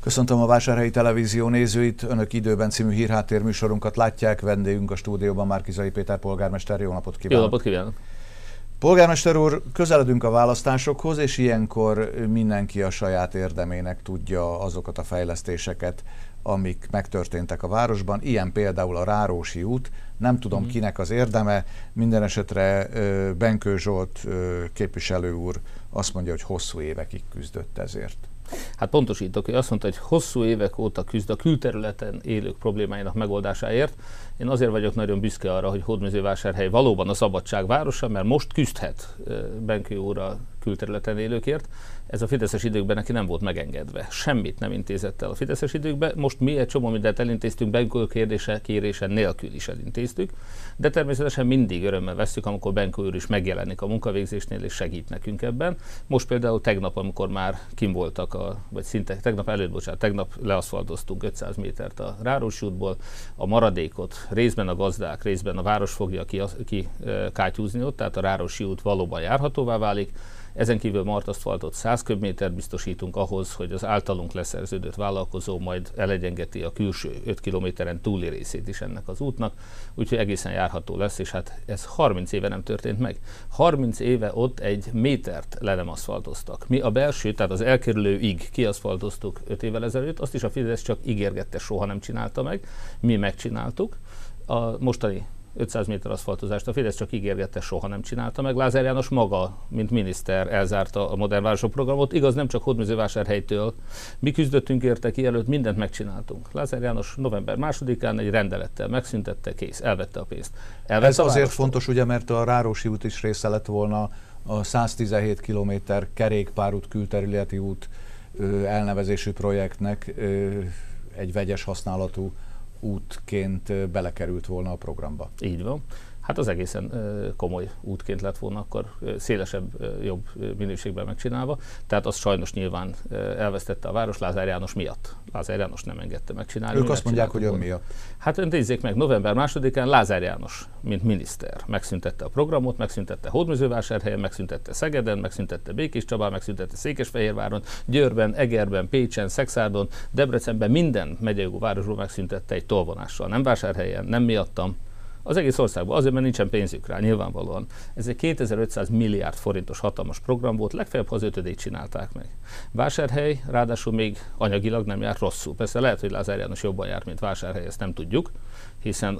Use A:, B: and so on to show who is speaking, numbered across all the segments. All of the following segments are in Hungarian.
A: Köszöntöm a Vásárhelyi Televízió nézőit, Önök időben című hírháttérműsorunkat látják, vendégünk a stúdióban Márki-Zay Péter polgármester, jó napot kívánok!
B: Jó napot kívánok!
A: Polgármester úr, közeledünk a választásokhoz, és ilyenkor mindenki a saját érdemének tudja azokat a fejlesztéseket, amik megtörténtek a városban, ilyen például a Rárósi út, nem tudom kinek az érdeme, minden esetre Benkő Zsolt képviselő úr azt mondja, hogy hosszú évekig küzdött ezért.
B: Hát pontosítok, hogy azt mondta, hogy hosszú évek óta küzd a külterületen élők problémáinak megoldásáért. Én azért vagyok nagyon büszke arra, hogy Hódmezővásárhely valóban a szabadság városa, mert most küzdhet Benkő úr a külterületen élőkért. Ez a fideszes időkben neki nem volt megengedve. Semmit nem intézett el a fideszes időkben. Most mi egy csomó mindent elintéztünk, Benkő kérése nélkül is elintéztük. De természetesen mindig örömmel vesszük, amikor Benkő úr is megjelenik a munkavégzésnél és segít nekünk ebben. Most például tegnap, amikor már kim voltak, vagy szinte tegnap leaszfaltoztunk 500 métert a Rárósi útból, a maradékot részben a gazdák, részben a város fogja kikátyúzni ott, tehát a Rárósi út valóban járhatóvá válik. Ezen kívül martaszfaltot 100 köbmétert biztosítunk ahhoz, hogy az általunk leszerződött vállalkozó majd elegyengeti a külső 5 kilométeren túli részét is ennek az útnak, úgyhogy egészen járható lesz, és hát ez 30 éve nem történt meg. 30 éve ott egy métert le nem aszfaltoztak. Mi a belső, tehát az elkerülőig kiaszfaltoztuk 5 évvel ezelőtt, azt is a Fidesz csak ígérgette, soha nem csinálta meg. Mi megcsináltuk. A mostani 500 méter aszfaltozást a Fidesz csak ígérgette, soha nem csinálta meg. Lázár János maga, mint miniszter elzárta a Modern Városok programot, igaz, nem csak Hódmezővásárhelytől. Mi küzdöttünk érte ki, előtt mindent megcsináltunk. Lázár János november 2-án egy rendelettel megszüntette, kész, elvette a pénzt.
A: Ez azért fontos, ugye, mert a Rárósi út is része lett volna a 117 km kerékpárút, külterületi út elnevezésű projektnek, egy vegyes használatú útként belekerült volna a programba.
B: Így van. Hát az egészen komoly útként lett volna akkor szélesebb, jobb minőségben megcsinálva. Tehát azt sajnos nyilván elvesztette a város Lázár János miatt. Lázár János nem engedte megcsinálni.
A: Ők azt mondják, hogy ön miatt.
B: Hát nézzék meg, november 2-án Lázár János, mint miniszter, megszüntette a programot, megszüntette Hódmezővásárhelyen, megszüntette Szegeden, megszüntette Békéscsabán, megszüntette Székesfehérváron, Győrben, Egerben, Pécsen, Szexárdon, Debrecenben, minden megyei városról megszüntette egy tolvonással. Nem Vásárhelyen, nem miattam. Az egész országban, azért, mert nincsen pénzük rá, nyilvánvalóan. Ez egy 2500 milliárd forintos hatalmas program volt, legfeljebb, ha az 5-ödét csinálták meg. Vásárhely ráadásul még anyagilag nem járt rosszul. Persze lehet, hogy Lázár János jobban járt, mint Vásárhely, ezt nem tudjuk, hiszen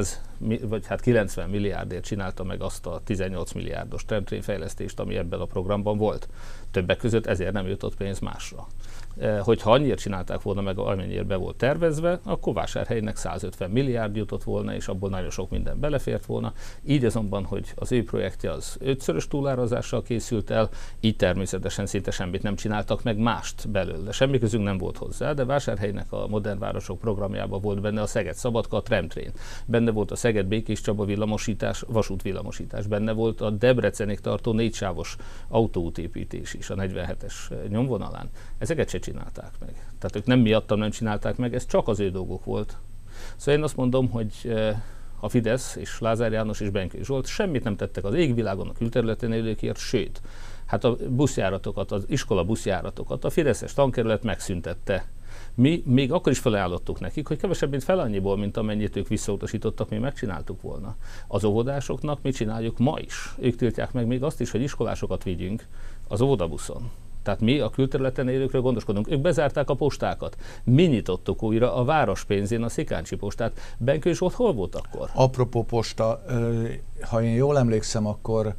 B: 90 milliárdért csinálta meg azt a 18 milliárdos tramtrain fejlesztést, ami ebben a programban volt. Többek között ezért nem jutott pénz másra. Hogyha annyira csinálták volna meg, amennyire be volt tervezve, akkor Vásárhelynek 150 milliárd jutott volna, és abból nagyon sok minden belefért volna. Így azonban, hogy az ő projektje az 5-szörös túlárazással készült el, így természetesen szinte semmit nem csináltak meg mást belőle. Semmi közünk nem volt hozzá, de Vásárhelynek a Modern Városok programjában volt benne a Szeged-Szabadka, a tramtrain. Benne volt a Szeged-Békéscsaba villamosítás, vasútvillamosítás. Benne volt a Debrecenig tartó 4-sávos autóútépítés is a 47-es nyomvonalán. Ezeket se csinálták meg. Tehát ők nem miattam nem csinálták meg, ez csak az ő dolguk volt. Szóval én azt mondom, hogy a Fidesz és Lázár János és Benkő Zsolt semmit nem tettek az égvilágon a külterületen élőkért, sőt, hát a buszjáratokat, az iskola buszjáratokat a fideszes tankerület megszüntette. Mi még akkor is felajánlottuk nekik, hogy kevesebb, mint fel annyiból, mint amennyit ők visszautasítottak, mi megcsináltuk volna. Az óvodásoknak mi csináljuk ma is. Ők tiltják meg még azt is, hogy iskolásokat vigyünk az óvodabuszon. Tehát mi a külterületen élőkről gondoskodunk. Ők bezárták a postákat. Mi nyitottuk újra a város pénzén a Szikáncsi postát. Benkő Zsolt hol volt akkor?
A: Apropó posta, ha én jól emlékszem, akkor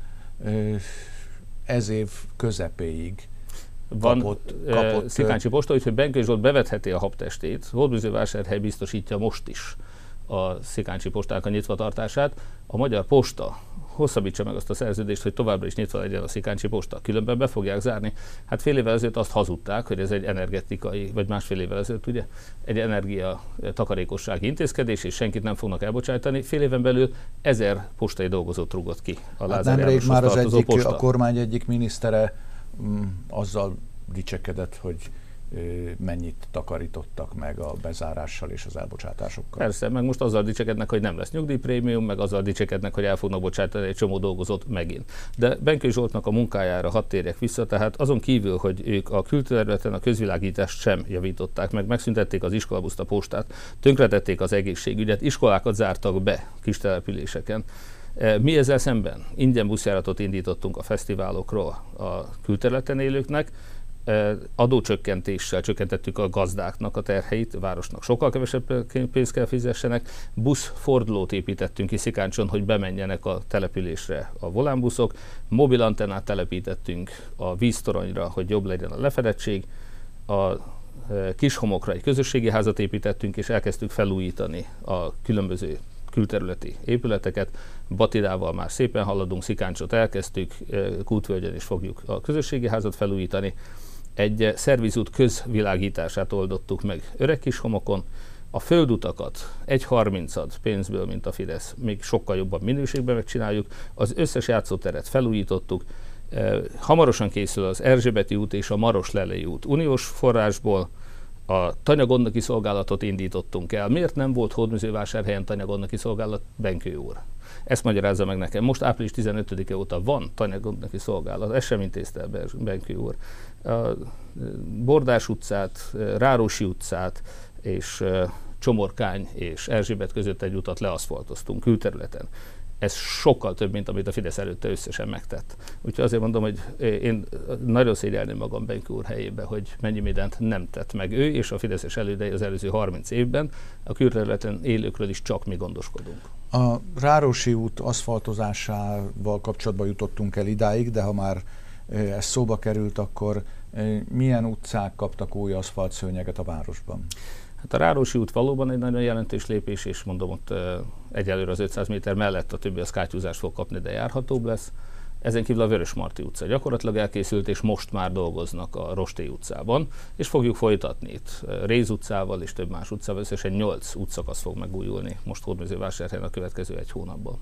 A: ez év közepéig kapott
B: Szikáncsi posta, úgyhogy Benkő Zsolt bevetheti a habtestét. Hódmezővásárhely biztosítja most is a Szikáncsi postának a nyitvatartását. A Magyar Posta hosszabbítsa meg azt a szerződést, hogy továbbra is nyitva legyen a Szikáncsi posta. Különben be fogják zárni. Hát fél évvel ezelőtt azt hazudták, hogy ez egy energetikai, vagy másfél évvel ezelőtt, ugye, egy energia takarékossági intézkedés, és senkit nem fognak elbocsájtani. Fél éven belül 1000 postai dolgozót rúgott ki a Lázár Jánoshoz
A: már
B: tartozó posta.
A: A kormány egyik minisztere azzal dicsekedett, hogy mennyit takarítottak meg a bezárással és az elbocsátásokkal.
B: Persze, meg most azzal dicsekednek, hogy nem lesz nyugdíjprémium, meg azzal dicsekednek, hogy el fognak bocsátani egy csomó dolgozót megint. De Benkő Zsoltnak a munkájára hadd térjek vissza, tehát azon kívül, hogy ők a külterületen a közvilágítást sem javították meg, megszüntették az iskolabuszta postát, tönkretették az egészségügyet, iskolákat zártak be kis településeken. Mi ezzel szemben ingyen buszjáratot indítottunk a fesztiválokról a külterületen élőknek, adócsökkentéssel csökkentettük a gazdáknak a terheit, a városnak sokkal kevesebb pénzt kell fizessenek, buszfordulót építettünk ki Szikáncson, hogy bemenjenek a településre a volánbuszok, mobilantennát telepítettünk a víztoronyra, hogy jobb legyen a lefedettség, a Kishomokra egy közösségi házat építettünk, és elkezdtük felújítani a különböző külterületi épületeket. Batidával már szépen haladunk, Szikáncsot elkezdtük, Kútvölgyen is fogjuk a közösségi házat felújítani. Egy szervizút közvilágítását oldottuk meg Öregkishomokon, a földutakat 1/30 pénzből, mint a Fidesz, még sokkal jobban minőségben megcsináljuk, az összes játszóteret felújítottuk, hamarosan készül az Erzsébeti út és a Maros-Lelei út uniós forrásból, a tanyagondnoki szolgálatot indítottunk el. Miért nem volt Hódmezővásárhelyen tanyagondnoki szolgálat, Benkő úr? Ezt magyarázza meg nekem. Most április 15-e óta van tanyagondnoki szolgálat, ezt sem intézte el Benkő úr. A Bordás utcát, Rárosi utcát és Csomorkány és Erzsébet között egy utat leaszfaltoztunk külterületen. Ez sokkal több, mint amit a Fidesz előtte összesen megtett. Úgyhogy azért mondom, hogy én nagyon szégyelném magam Benkő úr helyébe, hogy mennyi mindent nem tett meg ő, és a fideszes elődei az előző 30 évben. A külterületen élőkről is csak mi gondoskodunk.
A: A Rárosi út aszfaltozásával kapcsolatban jutottunk el idáig, de ha már ez szóba került, akkor milyen utcák kaptak új aszfaltszőnyeget a városban?
B: Hát a Rárosi út valóban egy nagyon jelentős lépés, és mondom, ott egyelőre az 500 méter mellett a többi az kátyúzást fog kapni, de járhatóbb lesz. Ezen kívül a Vörösmarty utca gyakorlatilag elkészült, és most már dolgoznak a Rostély utcában, és fogjuk folytatni itt Réz utcával és több más utcával, összesen 8 útszakasz fog megújulni most Hódmezővásárhelyen a következő egy hónapban.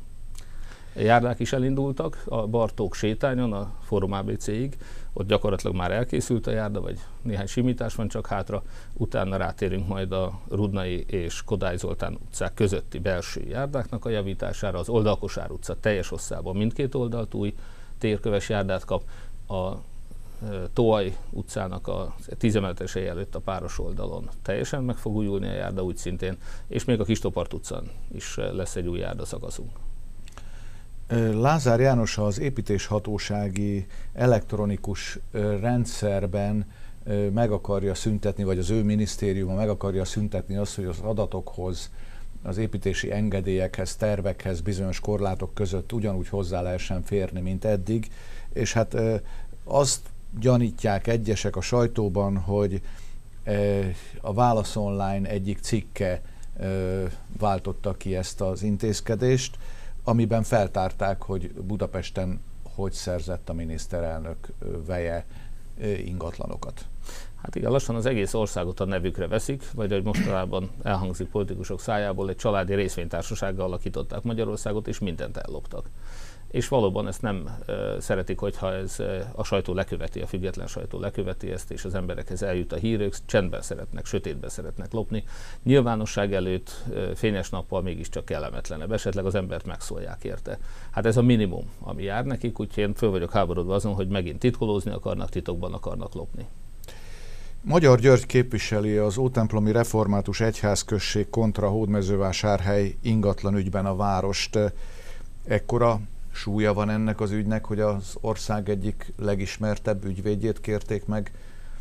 B: Járdák is elindultak, a Bartók sétányon, a Fórum ABC-ig, ott gyakorlatilag már elkészült a járda, vagy néhány simítás van csak hátra, utána rátérünk majd a Rudnai és Kodály Zoltán utcák közötti belső járdáknak a javítására, az Oldalkosár utca teljes hosszában mindkét oldalt új térköves járdát kap, a Toaj utcának a 10 emeletes hely előtt a páros oldalon teljesen meg fog újulni a járda úgy szintén, és még a Kistopart utcán is lesz egy új járdaszakaszunk.
A: Lázár János az építéshatósági elektronikus rendszerben meg akarja szüntetni, vagy az ő minisztériuma meg akarja szüntetni azt, hogy az adatokhoz, az építési engedélyekhez, tervekhez bizonyos korlátok között ugyanúgy hozzá lehessen férni, mint eddig, és hát azt gyanítják egyesek a sajtóban, hogy a Válasz Online egyik cikke váltotta ki ezt az intézkedést, amiben feltárták, hogy Budapesten hogy szerzett a miniszterelnök veje ingatlanokat.
B: Hát igen, lassan az egész országot a nevükre veszik, vagy ahogy mostanában elhangzik politikusok szájából, egy családi részvénytársasággal alakították Magyarországot, és mindent elloptak. És valóban ezt nem szeretik, hogyha ez a sajtó leköveti, a független sajtó leköveti ezt, és az emberekhez eljut a hír, ők csendben szeretnek, sötétben szeretnek lopni. Nyilvánosság előtt fényes nappal mégiscsak kellemetlenebb, esetleg az embert megszólják érte. Hát ez a minimum, ami jár nekik, úgyhogy én föl vagyok háborodva azon, hogy megint titkolózni akarnak, titokban akarnak lopni.
A: Magyar György képviseli az Ótemplomi Református Egyházközség kontra Hódmezővásárhely ingatlan ügyben a várost. Ekkora súlya van ennek az ügynek, hogy az ország egyik legismertebb ügyvédjét kérték meg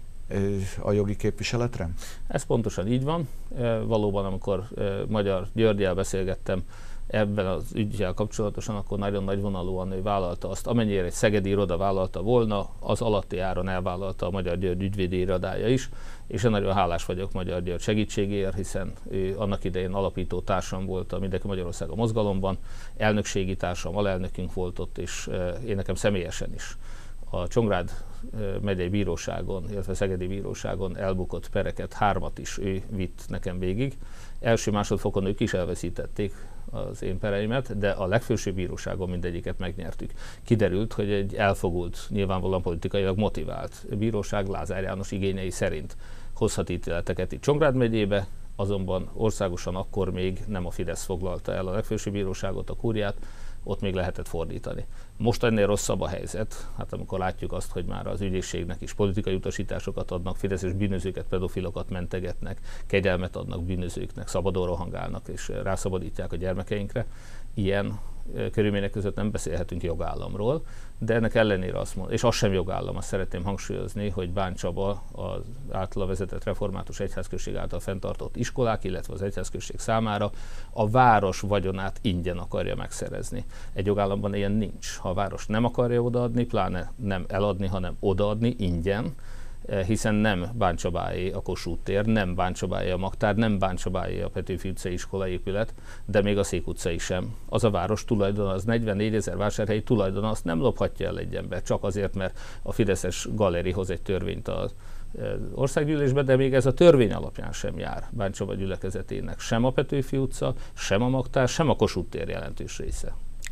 A: a jogi képviseletre?
B: Ez pontosan így van. Valóban, amikor Magyar Györggyel beszélgettem ebben az üggyel kapcsolatosan, akkor nagyon nagyvonalúan ő vállalta azt, amennyire egy szegedi iroda vállalta volna, az alatti áron elvállalta a Magyar György ügyvédi irodája is, és én nagyon hálás vagyok Magyar György segítségéért, hiszen ő annak idején alapító társam volt a Mindenki Magyarország a mozgalomban, elnökségi társam, alelnökünk volt ott, és én nekem személyesen is a Csongrád megyei bíróságon, illetve szegedi bíróságon elbukott pereket, 3 is ő vitt nekem végig. Első másodfokon ők is elveszítették, az én pereimet, de a legfelsőbb bíróságon mindegyiket megnyertük. Kiderült, hogy egy elfogult, nyilvánvalóan politikailag motivált bíróság Lázár János igényei szerint hozhat ítéleteket itt Csongrád megyébe, azonban országosan akkor még nem a Fidesz foglalta el a legfelsőbb bíróságot, a kúriát, ott még lehetett fordítani. Most ennél rosszabb a helyzet, hát amikor látjuk azt, hogy már az ügyészségnek is politikai utasításokat adnak, fideszes bűnözőket, pedofilokat mentegetnek, kegyelmet adnak bűnözőknek, szabadon rohangálnak és rászabadítják a gyermekeinkre. Ilyen körülmények között nem beszélhetünk jogállamról, de ennek ellenére azt mondom, és az sem jogállam, azt szeretném hangsúlyozni, hogy Bán Csaba az általa vezetett református egyházközség által fenntartott iskolák, illetve az egyházközség számára a város vagyonát ingyen akarja megszerezni. Egy jogállamban ilyen nincs. Ha a város nem akarja odaadni, pláne nem eladni, hanem odaadni ingyen, hiszen nem Bán Csabáé a Kossuth tér, nem Bán Csabáé a Magtár, nem Bán Csabáé a Petőfi utcai iskolaépület, de még a Szék utcai sem. Az a város tulajdona, az 44 000 vásárhelyi tulajdona, azt nem lophatja el egy ember, csak azért, mert a fideszes galéri hoz egy törvényt az országgyűlésbe, de még ez a törvény alapján sem jár Bán Csaba gyülekezetének sem a Petőfi utca, sem a Magtár, sem a Kossuth tér jelentős része.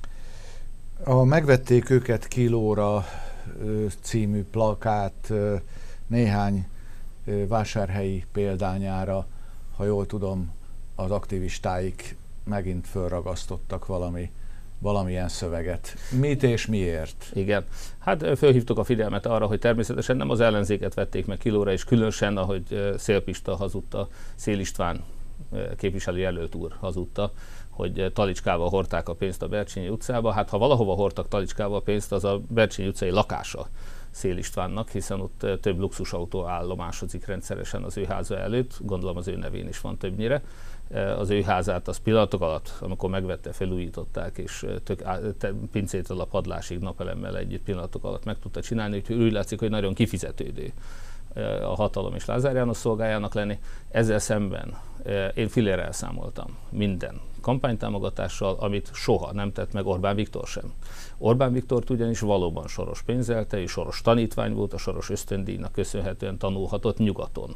A: Megvették őket kilóra című plakát néhány vásárhelyi példányára, ha jól tudom, az aktivistáik megint fölragasztottak valamilyen szöveget. Mit és miért?
B: Igen. Hát fölhívtuk a figyelmet arra, hogy természetesen nem az ellenzéket vették meg kilóra, és különösen, ahogy Szél Pista hazudta, Szél István képviselőjelölt úr hazudta, hogy talicskával hordták a pénzt a Bercsényi utcába. Hát ha valahova hordtak talicskával a pénzt, az a Bercsényi utcai lakása Szél Istvánnak, hiszen ott több luxusautó állomásodik rendszeresen az ő háza előtt, gondolom az ő nevén is van többnyire. Az ő házát az pillanatok alatt, amikor megvette, felújították, és pincétől a padlásig napelemmel együtt pillanatok alatt meg tudta csinálni, úgyhogy úgy látszik, hogy nagyon kifizetődő a hatalom és Lázár János szolgájának lenni. Ezzel szemben én fillérrel számoltam minden kampánytámogatással, amit soha nem tett meg Orbán Viktor sem. Orbán Viktort ugyanis valóban Soros pénzelte, és Soros tanítvány volt, a Soros ösztöndíjnak köszönhetően tanulhatott nyugaton.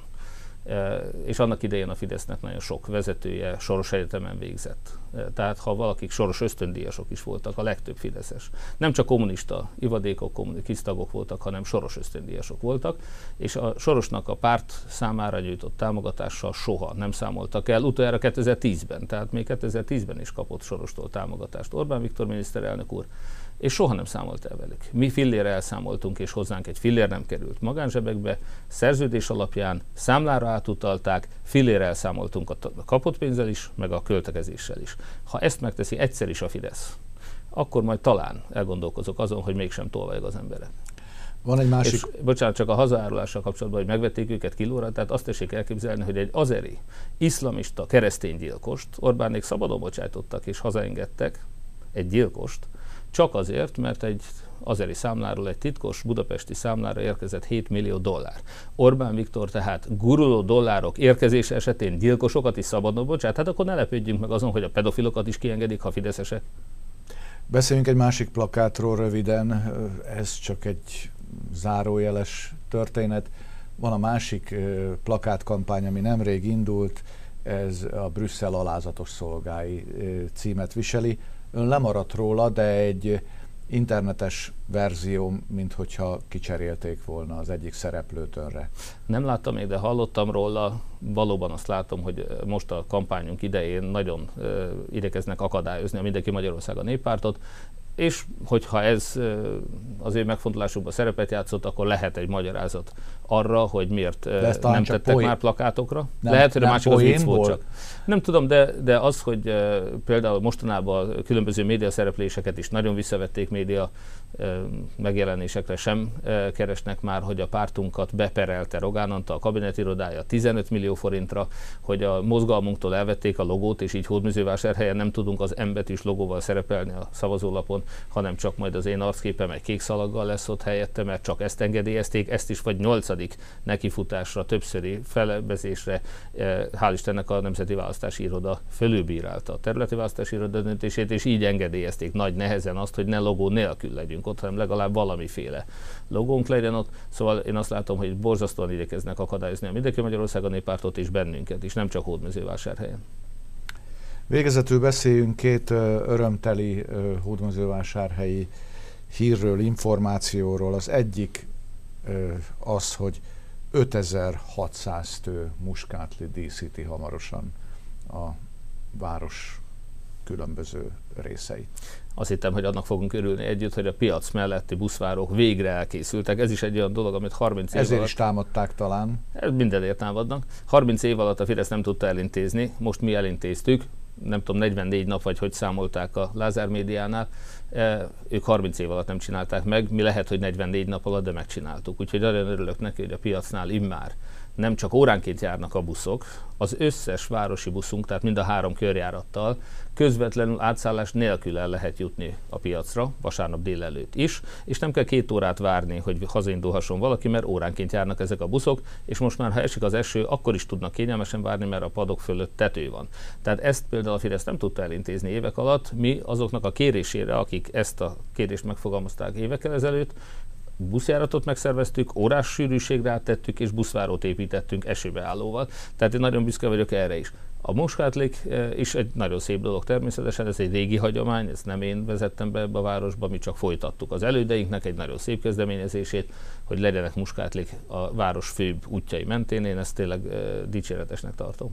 B: És annak idején a Fidesznek nagyon sok vezetője Soros Egyetemen végzett. Tehát ha valakik Soros ösztöndíjasok is voltak, a legtöbb fideszes. Nem csak kommunista ivadékok, kommunistagok voltak, hanem Soros ösztöndíjasok voltak, és a Sorosnak a párt számára nyújtott támogatással soha nem számoltak el. Utoljára 2010-ben, tehát még 2010-ben is kapott Sorostól támogatást Orbán Viktor miniszterelnök úr, és soha nem számolt el velük. Mi fillére elszámoltunk, és hozzánk egy fillér nem került magánzsebekbe, szerződés alapján számlára átutalták, fillére elszámoltunk a kapott pénzzel is, meg a költekezéssel is. Ha ezt megteszi egyszer is a Fidesz, akkor majd talán elgondolkozok azon, hogy mégsem tolvajog az emberek.
A: Van egy másik...
B: És, bocsánat, csak a hazaárulással kapcsolatban, hogy megvették őket kilóra, tehát azt tessék elképzelni, hogy egy azeri, iszlamista keresztény gyilkost Orbánék szabadon bocsájtottak és hazaengedtek, egy gyilkost, csak azért, mert egy azeri számláról, egy titkos budapesti számlára érkezett $7 millió. Orbán Viktor tehát guruló dollárok érkezése esetén gyilkosokat is szabadon bocsát, hát akkor ne lepődjünk meg azon, hogy a pedofilokat is kiengedik, ha fideszesek.
A: Beszéljünk egy másik plakátról röviden, ez csak egy zárójeles történet. Van a másik plakátkampány, ami nemrég indult, ez a Brüsszel alázatos szolgái címet viseli. Ön lemaradt róla, de egy internetes verzió, minthogyha kicserélték volna az egyik szereplőt önre.
B: Nem láttam még, de hallottam róla. Valóban azt látom, hogy most a kampányunk idején nagyon igyekeznek akadályozni a Mindenki Magyarország a Néppártot, és hogyha ez az ő megfontolásukban szerepet játszott, akkor lehet egy magyarázat arra, hogy miért nem tettek már plakátokra. Lehet, hogy a másik az vicc volt csak. Nem tudom, de az, hogy például mostanában különböző média szerepléseket is nagyon visszavették média megjelenésekre sem keresnek már, hogy a pártunkat beperelte Rogán Antal kabinetirodája 15 millió forintra, hogy a mozgalmunktól elvették a logót, és így Hódmezővásárhelyen nem tudunk az M-betűs logóval szerepelni a szavazólapon, hanem csak majd az én arcképem egy kék szalaggal lesz ott helyette, mert csak ezt engedélyezték, ezt is vagy 8. nekifutásra, többszöri felebezésre, hál' Istennek a Nemzeti Választási Iroda fölülbírálta a területi választási iroda döntését, és így engedélyezték nagy nehezen azt, hogy ne logó nélkül legyünk ott, hanem legalább valamiféle logónk legyen ott. Szóval én azt látom, hogy borzasztóan igyekeznek akadályozni a Mindenki Magyarország a Néppártot és bennünket is, nem csak Hódmezővásárhelyen.
A: Végezetül beszéljünk két örömteli hódmezővásárhelyi hírről, információról. Az egyik az, hogy 5600 tő muskátli díszíti hamarosan a város különböző részeit.
B: Azt hittem, hogy annak fogunk örülni együtt, hogy a piac melletti buszvárók végre elkészültek. Ez is egy olyan dolog, amit 30 év
A: Ezért
B: alatt...
A: is támadták talán.
B: Mindenért támadnak. 30 év alatt a Fidesz nem tudta elintézni, most mi elintéztük. Nem tudom, 44 nap vagy hogy számolták a Lázár médiánál. Ők 30 év alatt nem csinálták meg, mi lehet, hogy 44 nap alatt, de megcsináltuk. Úgyhogy nagyon örülök neki, hogy a piacnál immár nem csak óránként járnak a buszok, az összes városi buszunk, tehát mind a 3 körjárattal közvetlenül átszállás nélkül el lehet jutni a piacra, vasárnap délelőtt is, és nem kell 2 órát várni, hogy hazaindulhasson valaki, mert óránként járnak ezek a buszok, és most már, ha esik az eső, akkor is tudnak kényelmesen várni, mert a padok fölött tető van. Tehát ezt például a Fidesz nem tudta elintézni évek alatt, mi azoknak a kérésére, akik ezt a kérést megfogalmazták évekkel ezelőtt, buszjáratot megszerveztük, órás sűrűségre áttettük, és buszvárót építettünk esőbeállóval. Tehát én nagyon büszke vagyok erre is. A muskátlik is egy nagyon szép dolog természetesen, ez egy régi hagyomány, ezt nem én vezettem be ebbe a városba, mi csak folytattuk az elődeinknek egy nagyon szép kezdeményezését, hogy legyenek muskátlik a város főbb útjai mentén, én ezt tényleg dicséretesnek tartom.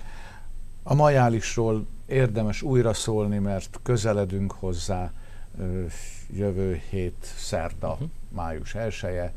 A: A majálisról érdemes újra szólni, mert közeledünk hozzá, jövő hét szerda, május 1-e.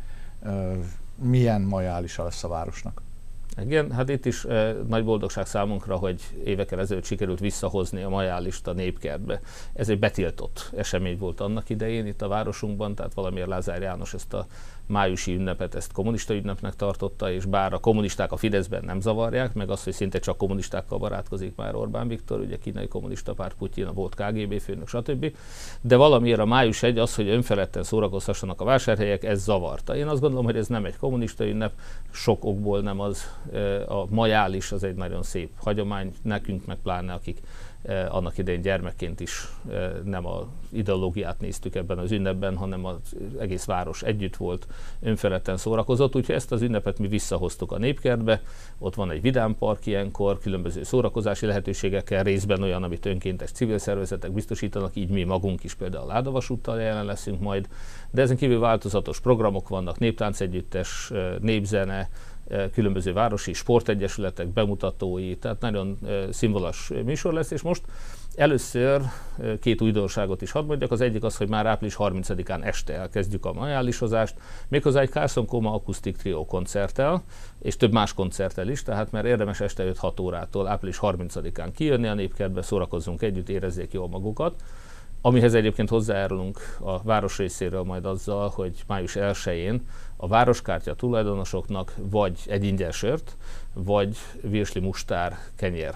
A: Milyen majálisa lesz a városnak?
B: Igen, hát itt is nagy boldogság számunkra, hogy évekkel ezelőtt sikerült visszahozni a majálist a Népkertbe. Ez egy betiltott esemény volt annak idején itt a városunkban, tehát valamiért Lázár János ezt a májusi ünnepet, ezt kommunista ünnepnek tartotta, és bár a kommunisták a Fideszben nem zavarják, meg az, hogy szinte csak kommunistákkal barátkozik már Orbán Viktor, ugye kínai kommunista párt, Putyin, a volt KGB főnök, stb. De valamiért a május 1 az, hogy önfeledten szórakozhassanak a vásárhelyek, ez zavarta. Én azt gondolom, hogy ez nem egy kommunista ünnep, sok okból nem az. A majális az egy nagyon szép hagyomány, nekünk meg pláne, akik annak idején gyermekként is nem az ideológiát néztük ebben az ünnepben, hanem az egész város együtt volt, önfeledten szórakozott, úgyhogy ezt az ünnepet mi visszahoztuk a Népkertbe, ott van egy vidámpark ilyenkor, különböző szórakozási lehetőségekkel, részben olyan, amit önkéntes civil szervezetek biztosítanak, így mi magunk is például a Ládavasúttal jelen leszünk majd, de ezen kívül változatos programok vannak, néptáncegyüttes, népzene, különböző városi sportegyesületek bemutatói, tehát nagyon színvonalas műsor lesz, és most először 2 újdonságot is hadd mondjak. Az egyik az, hogy már április 30-án este elkezdjük a majálisozást, méghozzá egy Carson Coma akusztik trió koncerttel, és több más koncerttel is, tehát már érdemes este 5-6 órától április 30-án kijönni a Népkertbe, szórakozzunk együtt, érezzék jól magukat. Amihez egyébként hozzájárulunk a város részéről majd azzal, hogy május 1-én a városkártya tulajdonosoknak vagy egy ingyen sört, vagy virsli mustár kenyér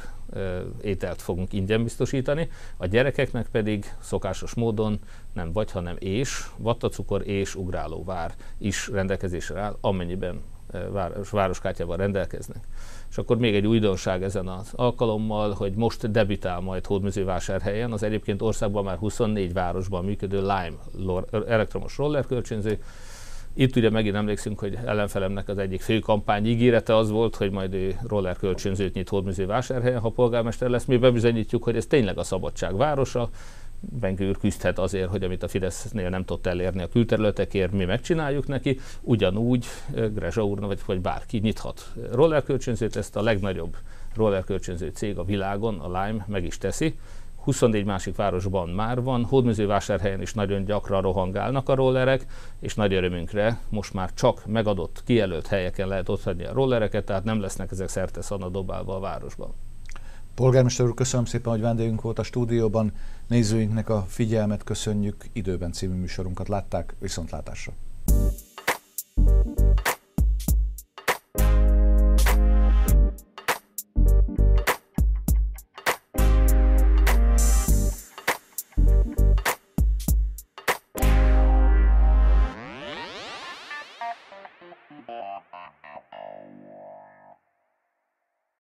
B: ételt fogunk ingyen biztosítani, a gyerekeknek pedig szokásos módon nem vagy, hanem vattacukor és ugrálóvár is rendelkezésre áll, amennyiben városkártyával rendelkeznek. És akkor még egy újdonság ezen az alkalommal, hogy most debütál majd Hódmezővásárhelyen az egyébként országban már 24 városban működő Lime elektromos rollerkölcsönző. Itt ugye megint emlékszünk, hogy ellenfelemnek az egyik fő kampány ígérete az volt, hogy majd ő rollerkölcsönzőt nyit Hódmezővásárhelyen, ha polgármester lesz. Mi bebizonyítjuk, hogy ez tényleg a szabadság városa. Bengő úr küzdhet azért, hogy amit a Fidesznél nem tudott elérni a külterületekért, mi megcsináljuk neki. Ugyanúgy Grezsa úr vagy bárki nyithat rollerkölcsönzőt, ezt a legnagyobb rollerkölcsönző cég a világon, a Lime meg is teszi. 24 másik városban már van, Hódmezővásárhelyen is nagyon gyakran rohangálnak a rollerek, és nagy örömünkre most már csak megadott, kijelölt helyeken lehet otthagyni a rollereket, tehát nem lesznek ezek szerte szanadobálva a városban.
A: Polgármester úr, köszönöm szépen, hogy vendégünk volt a stúdióban. Nézőinknek a figyelmet köszönjük, Időben című műsorunkat látták, viszontlátásra.